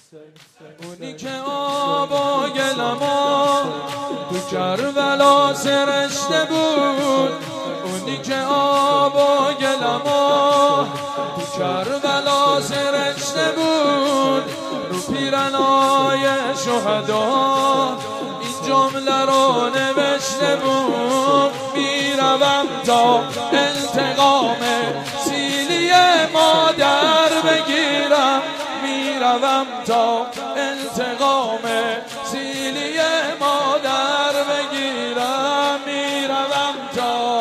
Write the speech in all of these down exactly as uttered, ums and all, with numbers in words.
اونی که آب و گلما تو کربلا سرشته بود، اونی که آب و گلما تو کربلا سرشته بود، رو پیرنای شهدا این جمله رو نوشته بود: میروم تا انتقام سیلی مادر بگیرم، میروم تا انتقام سیلی مادر بگیرم، میروم تا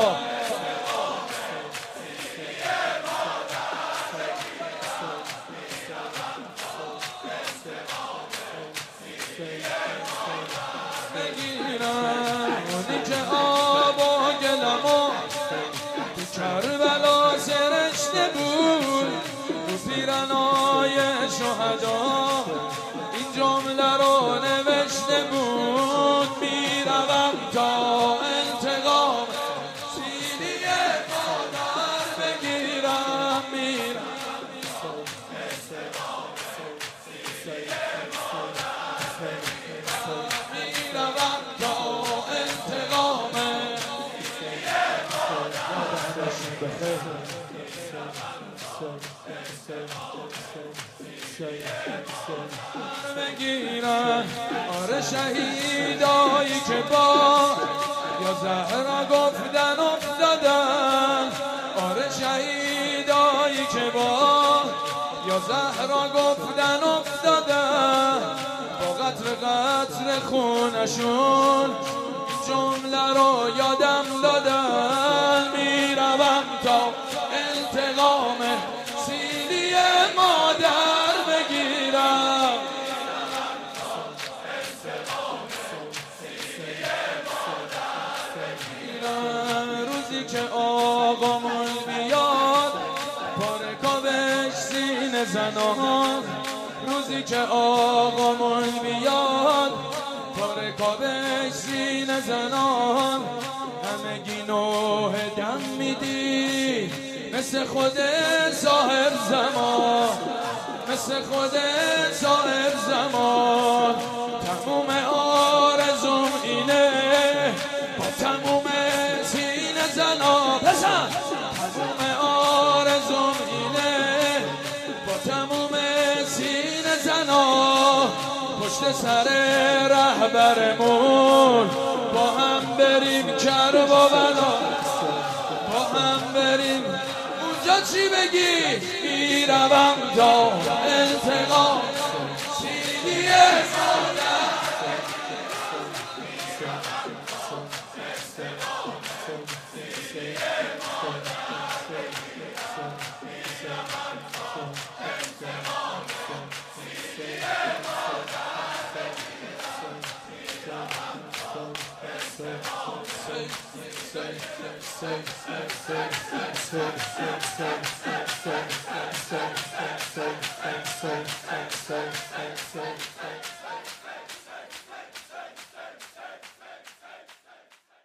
بگیرم. اونی که آب و گلما تو کربلا سرشته بود، رو پیرنای شهدا این جمله رو نوشته بود: میروم تا انتقام سیلی مادر بگیرم، میروم میروم تا انتقام بگیرم. آره شهیدایی که با یا زهرا گفتن افتادن، آره شهیدایی که با یا زهرا گفتن افتادن، با قطر قطر خونشون جمله رو یادم دادن: میروم تا انتقام سیلی مادر بگیرم. روزی که آقامون بیاد پارکابش سینه زنان، روزی که آقامون بیاد پارکابش سینه زنان، همگی نوح دم میدی مثل خود صاحب زمان، مثل خود صاحب زمان. تموم آرزوم اینه با تموم سینه زنا بزن، تموم آرزوم اینه با تموم سینه زنا، پشت سر رهبرمون با هم بریم کربلا، با هم بریم اونجا چی بگی؟ میروم تا انتقام سیلی مادر. Say, say, say, say, say, say, say, say.